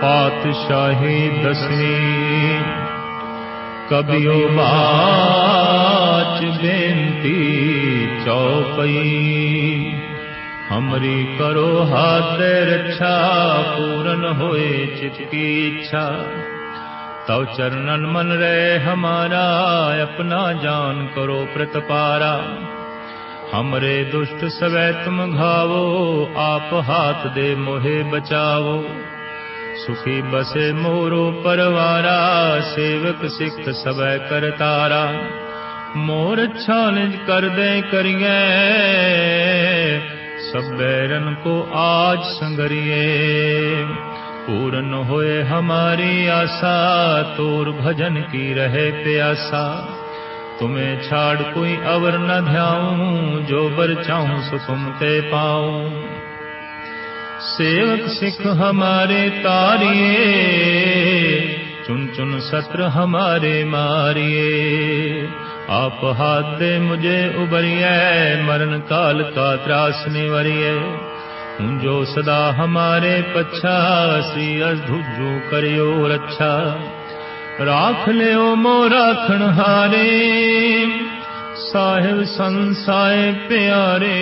पातशाही दसवीं कबियो बाच बेनती चौपई। हमरी करो हाथ रक्षा पूरन होए चित की इच्छा। तव चरणन मन रहे हमारा अपना जान करो प्रतपारा। हमरे दुष्ट सवै तुम घावो आप हाथ दे मोहे बचावो। सुखी बसे मोरो परवारा सेवक सिख सवै करतारा। मोर अच्छा निज कर दे करिए सब बैरन को आज संगरिए। पूर्ण होए हमारी आशा तोर भजन की रहे प्यासा। तुम्हें छाड़ कोई अवर न ध्याऊं जो बर चाहूं सो तुम ते पाऊं। सेवक सिख हमारे तारिए चुन चुन सत्र हमारे मारिए। आप हाथ दे मुझे उबरिए मरण काल का त्रास निवरिए। जो सदा हमारे पच्छा श्री अधुजू करियो रक्षा। राख लियो मोराखण हारे साहिब संसाय प्यारे।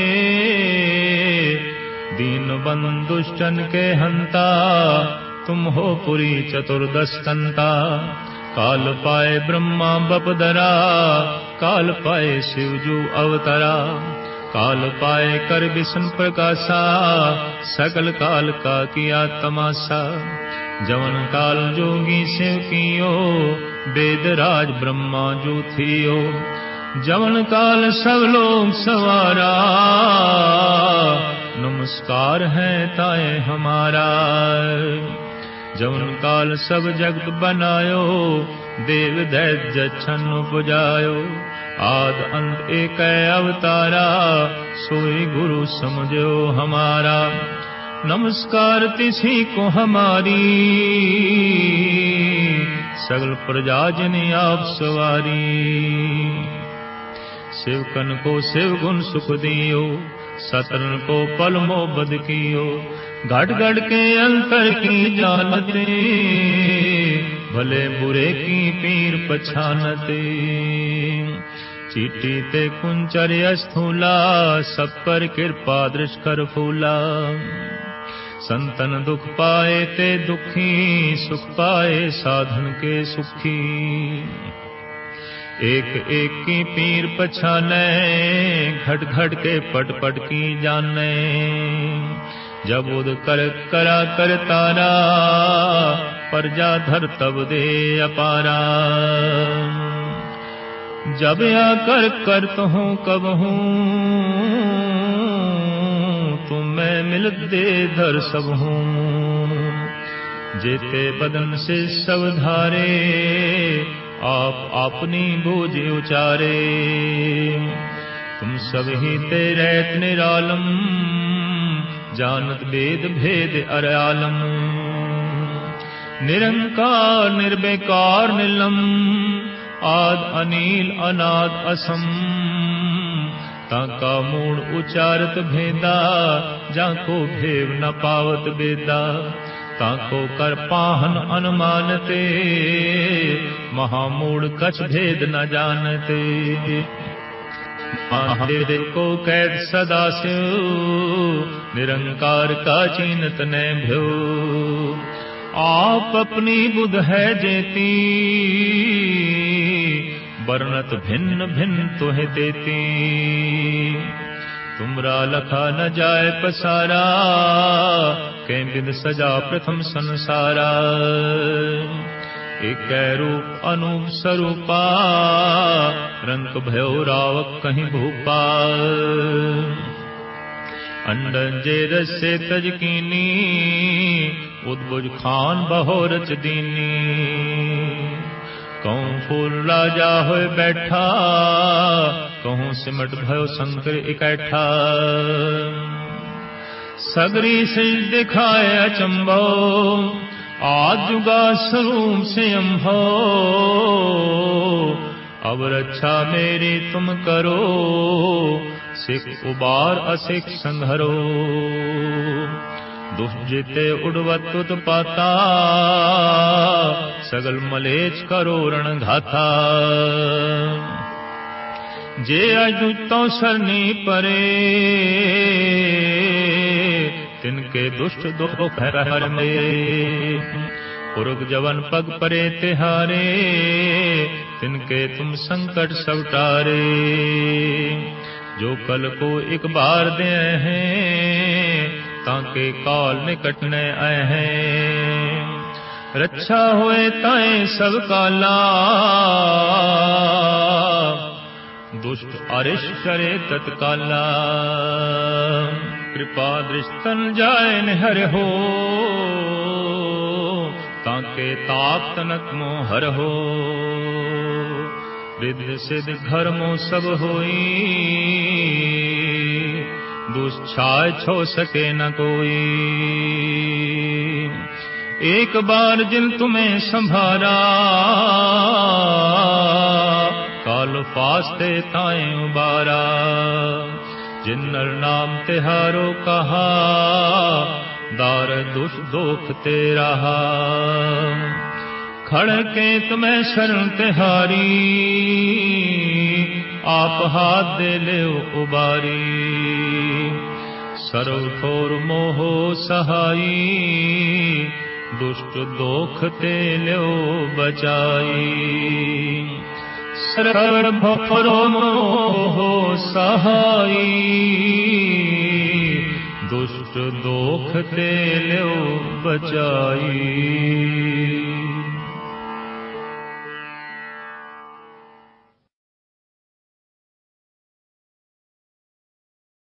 दीन बंधुष्टन के हंता तुम हो पुरी चतुर्दश तंता। काल पाए ब्रह्मा बपदरा काल पाए शिवजू अवतरा। काल पाए कर विष्णु प्रकाशा सकल काल का किया तमाशा। जवन काल जोगी शिव कियो वेद राज ब्रह्मा जो थियो। जवन काल सब लोग सवारा नमस्कार है ताए हमारा। जवन काल सब जगत बनायो देव दैत्य छन्न पुजायो। आद अंत एक अवतारा सोई गुरु समझो हमारा। नमस्कार तिसी को हमारी सगल प्रजा जनी आप सवारी। शिवकन को शिव गुण सुख दियो सतरन को पल मोबद कियो। घट घट के अंतर की जानते भले बुरे की पीर पछानते। चीटी ते कुंचर स्थूला सब पर कृपा दृश कर फूला। संतन दुख पाए ते दुखी सुख पाए साधन के सुखी। एक एक की पीर पछाने घट घट के पट पट की जाने। जब उद कर करा कर तारा प्रजा धर तब दे अपारा। जब आकर करत हूँ कब हूँ तुम मैं मिलत दे धर सब हूँ। जेते बदन से सब धारे आप अपनी बोझ उचारे। तुम सब ही ते रहत निरालम जानत वेद भेद अरआलम। निरंकार निर्विकार निलम आद अनील अनाद असम। ताका मूड उचारत भेदा जाको भेव न पावत बेदा। ताको कर पाहन अनुमानते महामूड कछ भेद न जानते। महादेव को कैद सदा से निरंकार का चिन्हत न भ्यो। आप अपनी बुध है जेती वर्णत भिन्न भिन्न तुहे देती। तुमरा लखा न जाए पसारा कै बिद सजा प्रथम संसारा। एक रूप अनूप स्वरूपा रंग भयो रावक कहीं भूपा। अंडन जे रसे तजकीनी उद्भुज खान बहोरच दीनी। कहूँ फूल राजा होए बैठा कहूँ सिमट भयो शंकर इकट्ठा। सगरी से दिखाए अचंभो आज जुगा स्वरूप से अम्भो। अब रक्षा मेरी तुम करो सिख उबार असिख संघरो। दुष्जिते उड़वत उत्पाता, सगल मलेच करो रण घाता। जे अजुतों सरनी परे, तिनके दुष्ट दुख हर में। पुरुष जवन पग परे तिहारे, तिनके तुम संकट सब टारे। जो कल को एक बार दे हैं, ताके काल निकट न आए हैं। रक्षा होए ताए सब काला, दुष्ट अरिष्ट करे तत्काला। कृपा दृष्टन जाय निहर हो, ताके ताप तनक मोहर हो। रिद्ध सिद्ध धर्मो सब होई, दुष्छाय छो सके न कोई। एक बार जिन तुम्हें संभारा, काल फास्ते ताए उबारा। जिन नर नाम तिहारो कहा, दार दुष्ट दोख ते रहा। खड़ के तुम्हें शरण तिहारी, आप हाथ दे ले उबारी। सर्व ठोर मोहो सहाई, दुष्ट दोख ते लो बचाई। सर्व ठोर मोहो सहाई, दुष्ट दोख ते लो बचाई।